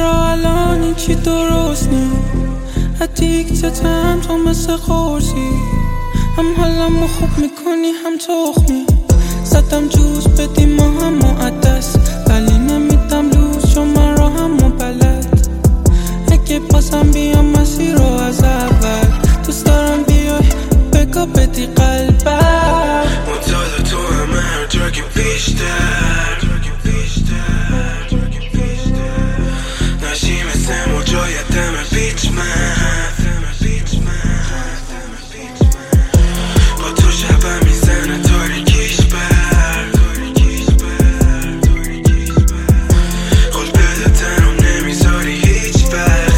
چرا الان این چی درست نی ادیکتتم تو مثل قرصی هم حالمو خوب میکنی هم تخمی زدم جوز بدیم ما هم معدس ولی نمیدم لوز چون من راهمو بلد اگه بازم بیام مسیر رو از اول دوست دارم بیای بگا بدی قلبم منتظر تو همه هر جا که بیشتر نشی مثل موجای دم بیچ من با تو شبم میزنه تاریکیش بر خود بده تنم نمیذاری هیچ وقت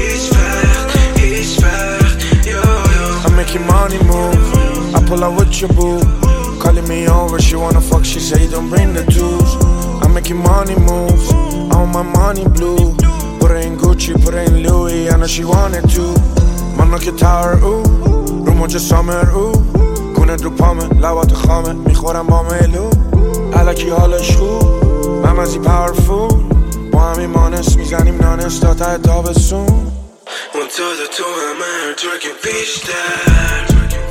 I'm making money move I pull out with your boo Calling me over, she wanna fuck, she say don't bring the tools I'm making money moves, I want my money blue Put her in Gucci, put her in Louis, I know she wanted to من که تار او رو موج سامر او کنه رو پامه لبات خامه میخورم با ملو علکی حالش خوب ممزی پاورفول با همین مانس میزنیم نانس تا ته تابستون منتظر تو همه هر جا که بیشتر